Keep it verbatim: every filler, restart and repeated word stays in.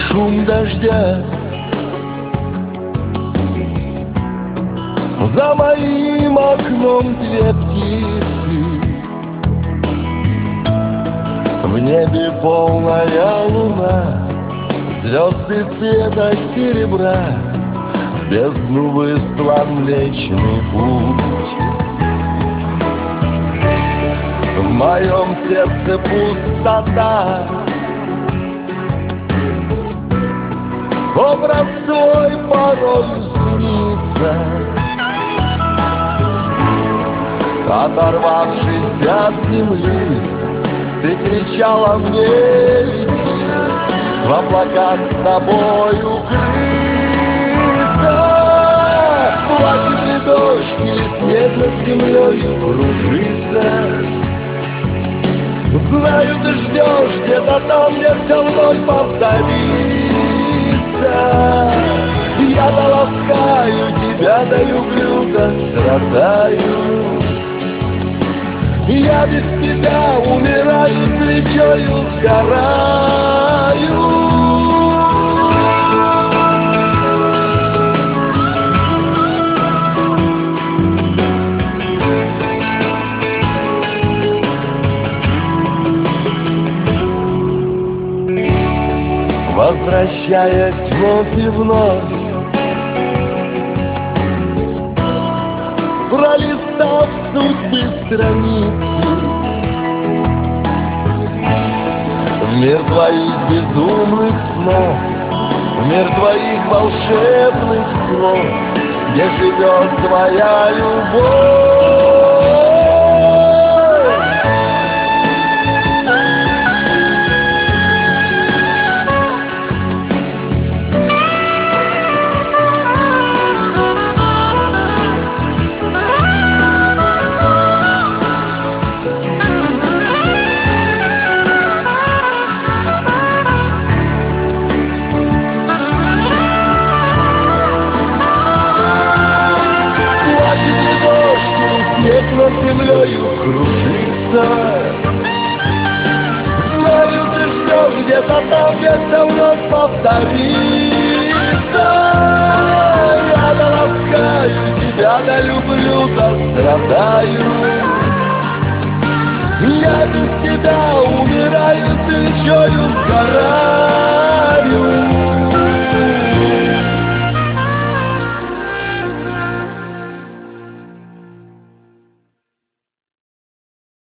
шум дождя. За моим окном две птицы, в небе полная луна, звезды цвета серебра, в бездну выслан Млечный Путь. В моем сердце пустота, образ свой порой снится. Оторвавшись от земли, ты кричала мне: лети, в облаках с тобой укрыться. Плачет ли дождь или снег над землею кружится? Знаю, ты ждешь где-то там, где все вновь повторится. Я-то ласкаю тебя, да люблю, да страдаю. Я без тебя умираю, свечою сгораю. Возвращаясь вновь и вновь, пролистав судьбы страницы, в мир твоих безумных снов, в мир твоих волшебных снов, где живет твоя любовь. Снег над землею кружится. Знаю, ты ждешь где-то там, где все вновь повторится. Я да ласкаю тебя, да люблю, да страдаю. Я без тебя умираю, свечою сгораю.